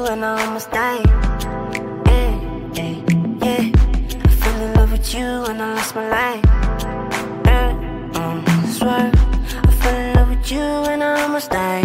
and I almost died. Yeah, yeah, yeah. I fell in love with you and I lost my life. Swear, I fell in love with you and I almost died.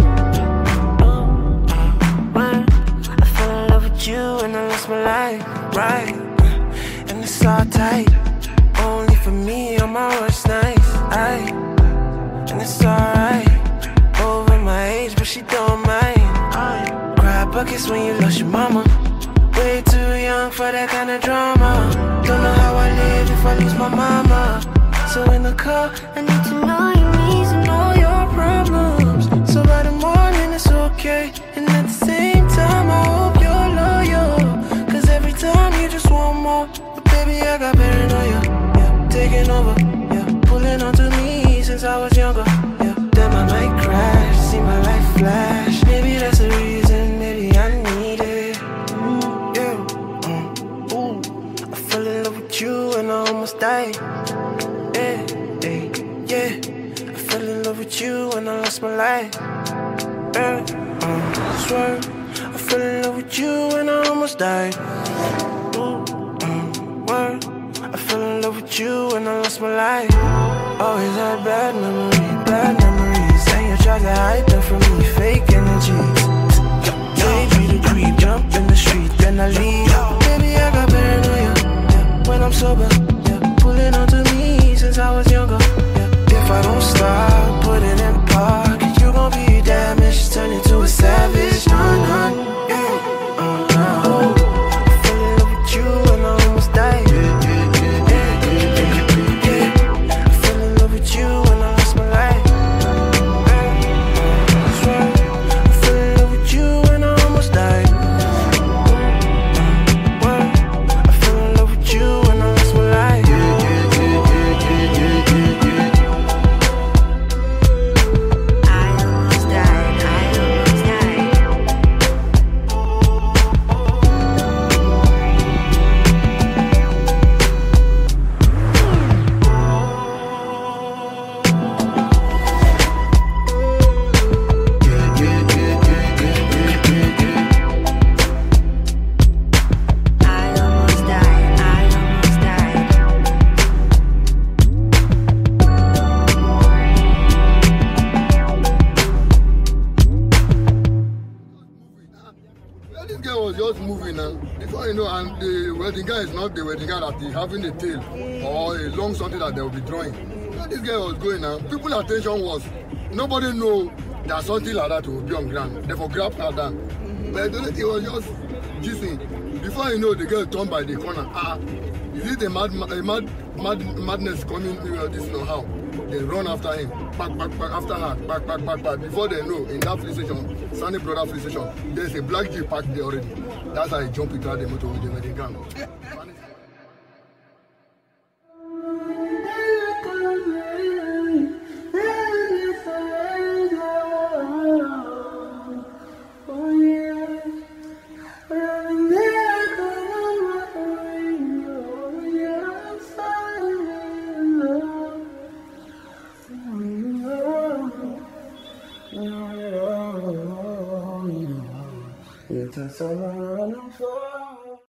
I fell in love with you and I lost my life. Right, and it's all tight. Only for me on my worst nights. And it's alright. Over my age, but she don't mind. Cry buckets when you lost your mama. Way too young for that kind of drama. Don't know how I live if I lose my mama. So in the car, I need to know your needs and all your problems. so by the morning it's okay. And at the same time I hope you're loyal. Cause every time you just want more. But baby I got paranoia, yeah, taking over, yeah, pulling onto me since I was younger, yeah. Then I might crash, see my life flash. Maybe that's the reason, maybe I need it. Yeah, ooh, I fell in love with you and I almost died. Yeah, yeah, yeah. I fell in love with you and I lost my life. Swear, I fell in love with you and I almost died. Word, I fell in love with you and I lost my life. Always had bad memories. And you tried to hide them from me, fake energy. Made me the creep, jump in the street, then I leave. Baby, I got paranoia, yeah, when I'm sober, yeah, pulling onto me since I was younger, yeah. If I don't stop, put it in park, you gon' be damaged, turn into a savage. Yeah. I fell in love with you and I almost died. I fell in love with you and I lost my life. I fell in love with you and I almost died. I fell in love with you and I lost my life. I almost died. Yeah, this girl was just moving now. Before you know, and the wedding guy is not the wedding guy that is having a tail or a long something that they will be drawing. Yeah, this girl was going now. People's attention was, nobody know that something like that will be on ground. They for grab her down. But the only thing was just gisting. Before you know, the girl turned by the corner. Is it a madness coming this know how? They run after him, back after her, back. Before they know, in that police station, Sunny Brother police station, there's a black Jeep parked there already. That's how he jumped into the motor with the wedding gang.